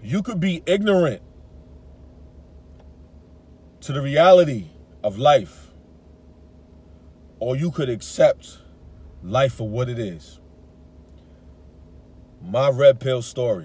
You could be ignorant to the reality of life, or you could accept life for what it is. My red pill story.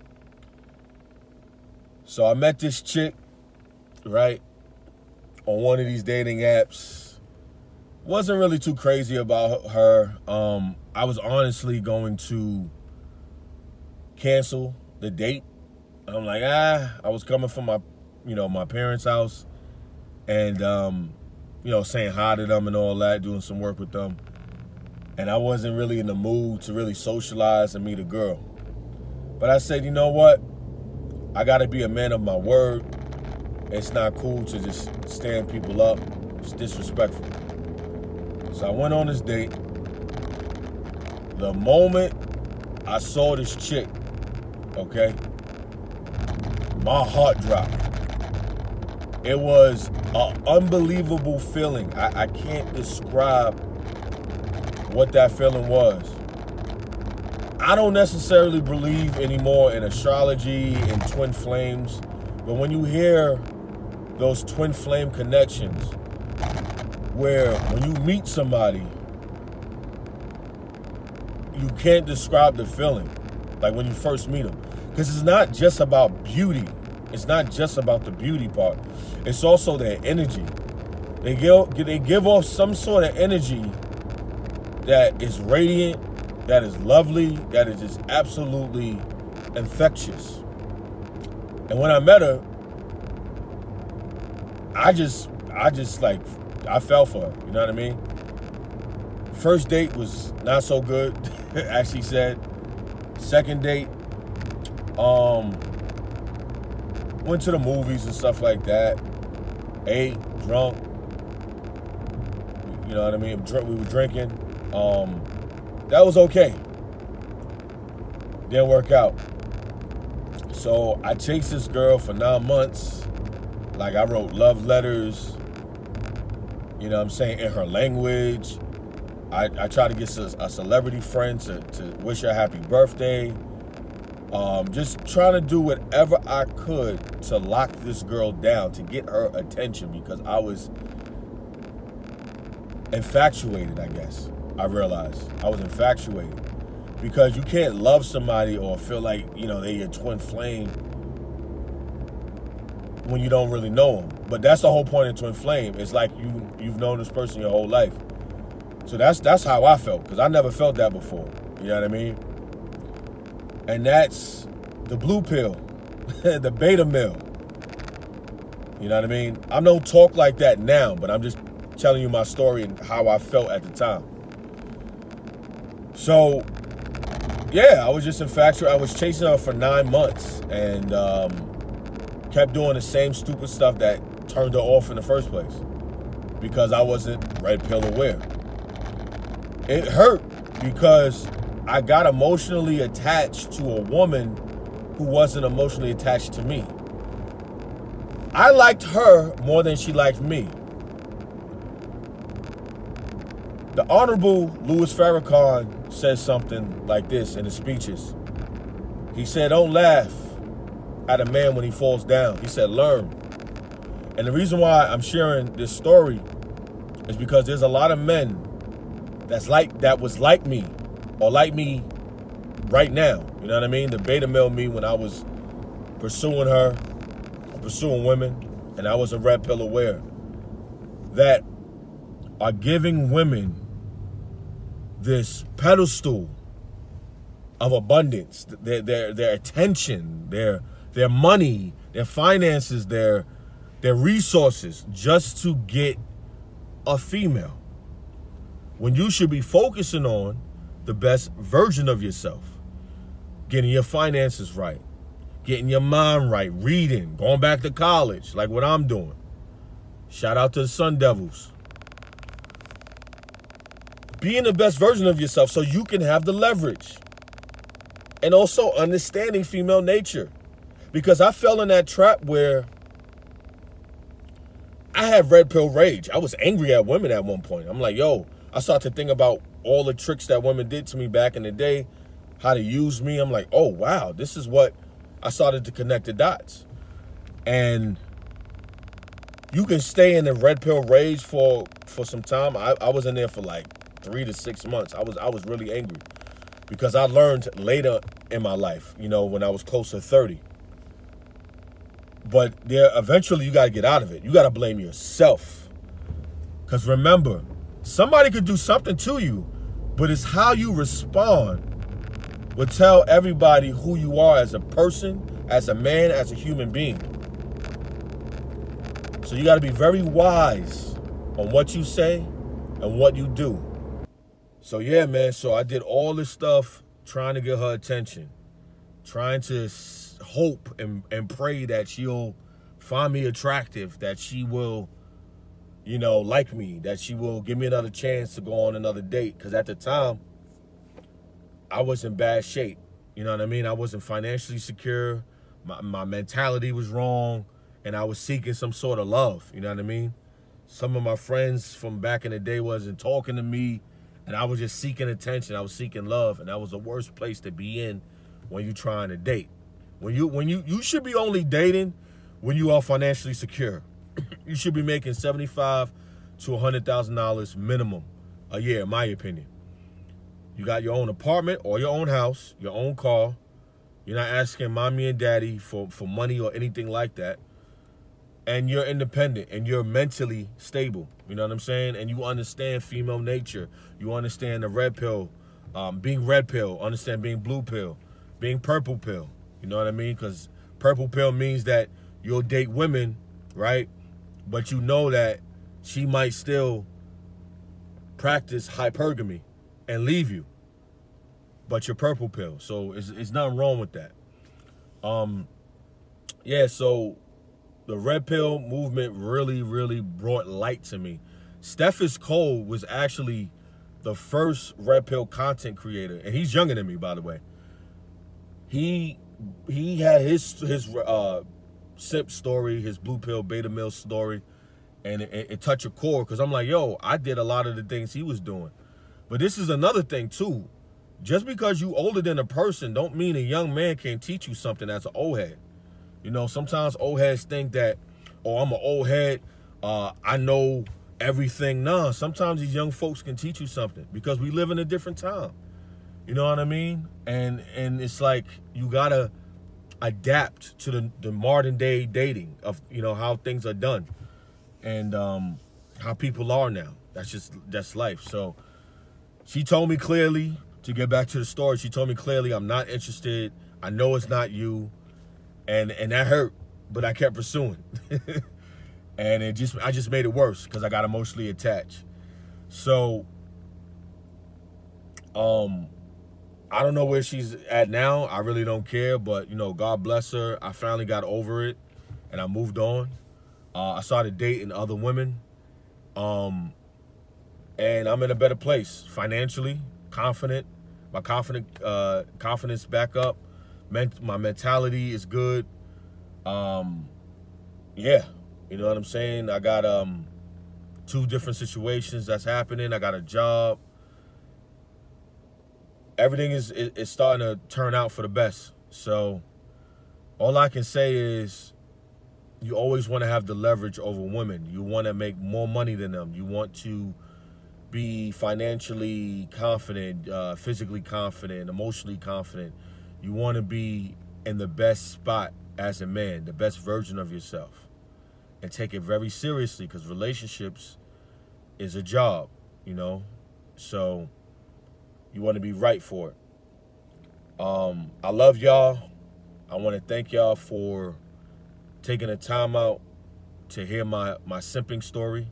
So I met this chick, right, on one of these dating apps. Wasn't really too crazy about her. I was honestly going to cancel the date. I'm like, I was coming from my parents' house and, saying hi to them and all that, doing some work with them. And I wasn't really in the mood to really socialize and meet a girl. But I said, you know what? I got to be a man of my word. It's not cool to just stand people up. It's disrespectful. So I went on this date. The moment I saw this chick, okay, my heart dropped. It was an unbelievable feeling. I can't describe what that feeling was. I don't necessarily believe anymore in astrology and twin flames, but when you hear those twin flame connections, where when you meet somebody, you can't describe the feeling, like when you first meet them. Because it's not just about beauty. It's not just about the beauty part. It's also their energy. They give off some sort of energy that is radiant, that is lovely, that is just absolutely infectious. And when I met her, I fell for her, you know what I mean? First date was not so good, as she said. Second date, went to the movies and stuff like that. Ate, drunk, you know what I mean? We were drinking. That was okay. Didn't work out. So I chased this girl for 9 months. Like, I wrote love letters, you know what I'm saying, in her language. I tried to get a celebrity friend to wish her happy birthday. Just trying to do whatever I could to lock this girl down, to get her attention, because I was infatuated, I guess. I realized I was infatuated, because you can't love somebody or feel like, they're your twin flame when you don't really know them. But that's the whole point of twin flame. It's like you've known this person your whole life. So that's how I felt, because I never felt that before. You know what I mean? And that's the blue pill, the beta mill. You know what I mean? I don't talk like that now, but I'm just telling you my story and how I felt at the time. So, yeah, I was just infatuated. I was chasing her for 9 months and kept doing the same stupid stuff that turned her off in the first place, because I wasn't red pill aware. It hurt because I got emotionally attached to a woman who wasn't emotionally attached to me. I liked her more than she liked me. The Honorable Louis Farrakhan says something like this in his speeches. He said, don't laugh at a man when he falls down. He said, learn. And the reason why I'm sharing this story is because there's a lot of men that was like me, or like me right now. You know what I mean? The beta male me when I was pursuing her, pursuing women, and I was a red pill aware, that are giving women this pedestal of abundance, their attention, their money, their finances, their resources, just to get a female, when you should be focusing on the best version of yourself, getting your finances right, getting your mind right, reading, going back to college, like what I'm doing. Shout out to the Sun Devils. Being the best version of yourself so you can have the leverage. And also understanding female nature. Because I fell in that trap where I had red pill rage. I was angry at women at one point. I'm like, yo, I started to think about all the tricks that women did to me back in the day, how to use me. I'm like, oh, wow, this is what I started to connect the dots. And you can stay in the red pill rage for some time. I was in there for like 3 to 6 months. I was really angry because I learned later in my life, you know, when I was close to 30. But there, eventually you got to get out of it. You got to blame yourself. Because remember, somebody could do something to you, but it's how you respond will tell everybody who you are as a person, as a man, as a human being. So you got to be very wise on what you say and what you do. So yeah, man, so I did all this stuff trying to get her attention, trying to hope and pray that she'll find me attractive, that she will, you know, like me, that she will give me another chance to go on another date. Because at the time, I was in bad shape. You know what I mean? I wasn't financially secure. My mentality was wrong. And I was seeking some sort of love. You know what I mean? Some of my friends from back in the day wasn't talking to me. And I was just seeking attention. I was seeking love. And that was the worst place to be in when you're trying to date. When you should be only dating when you are financially secure. You should be making $75,000 to $100,000 minimum a year, in my opinion. You got your own apartment or your own house, your own car. You're not asking mommy and daddy for money or anything like that. And you're independent and you're mentally stable. You know what I'm saying? And you understand female nature. You understand the red pill, being red pill, understand being blue pill, being purple pill. You know what I mean? Because purple pill means that you'll date women, right? But you know that she might still practice hypergamy and leave you. But you're purple pill. So it's nothing wrong with that. Yeah, so the red pill movement really, really brought light to me. Steffes Cole was actually the first red pill content creator. And he's younger than me, by the way. He had his SIP story, his blue pill beta mill story, and it touched a chord because I'm like, yo, I did a lot of the things he was doing. But this is another thing too. Just because you older than a person don't mean a young man can't teach you something as an old head. You know, sometimes old heads think that, oh, I'm an old head, I know everything. Nah, sometimes these young folks can teach you something because we live in a different time. You know what I mean? And it's like you gotta adapt to the modern day dating of, you know, how things are done and how people are now. That's life. So she told me clearly, to get back to the story, she told me clearly, I'm not interested. I know it's not you. And that hurt, but I kept pursuing. And I just made it worse because I got emotionally attached. So I don't know where she's at now. I really don't care, but you know, God bless her. I finally got over it and I moved on. I started dating other women. And I'm in a better place financially, confident. My confidence back up. My mentality is good. Yeah, you know what I'm saying? I got 2 different situations that's happening. I got a job. Everything is starting to turn out for the best. So all I can say is you always want to have the leverage over women. You want to make more money than them. You want to be financially confident, physically confident, emotionally confident. You want to be in the best spot as a man, the best version of yourself. And take it very seriously because relationships is a job, you know? So you want to be right for it. I love y'all. I want to thank y'all for taking the time out to hear my simping story.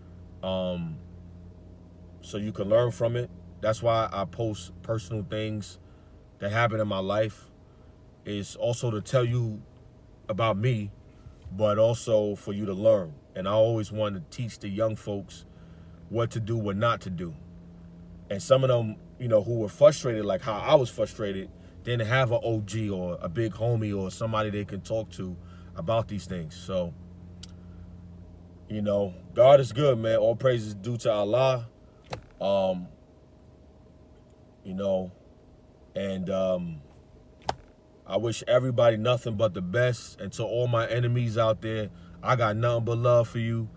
So you can learn from it. That's why I post personal things that happen in my life. Is also to tell you about me, but also for you to learn. And I always want to teach the young folks what to do, what not to do. And some of them, you know, who were frustrated, like how I was frustrated, didn't have an OG or a big homie or somebody they can talk to about these things. So, you know, God is good, man. All praises due to Allah. You know, and I wish everybody nothing but the best. And to all my enemies out there, I got nothing but love for you.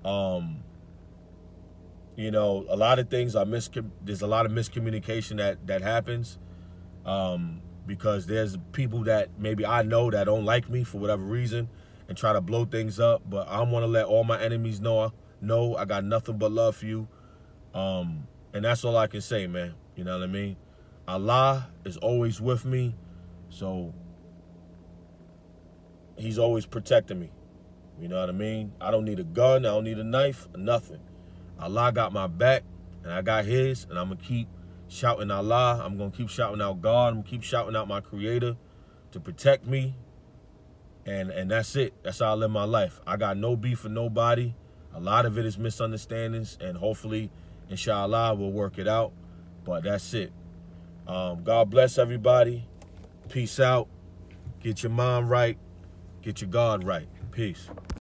You know, a lot of things there's a lot of miscommunication that happens because there's people that maybe I know that don't like me for whatever reason and try to blow things up. But I want to let all my enemies know I got nothing but love for you. And that's all I can say, man. You know what I mean? Allah is always with me. So he's always protecting me. You know what I mean? I don't need a gun. I don't need a knife. Nothing. Allah got my back and I got his. And I'm going to keep shouting Allah. I'm going to keep shouting out God. I'm going to keep shouting out my creator to protect me. And that's it. That's how I live my life. I got no beef with nobody. A lot of it is misunderstandings. And hopefully, inshallah, we'll work it out. But that's it. God bless everybody. Peace out. Get your mind right. Get your God right. Peace.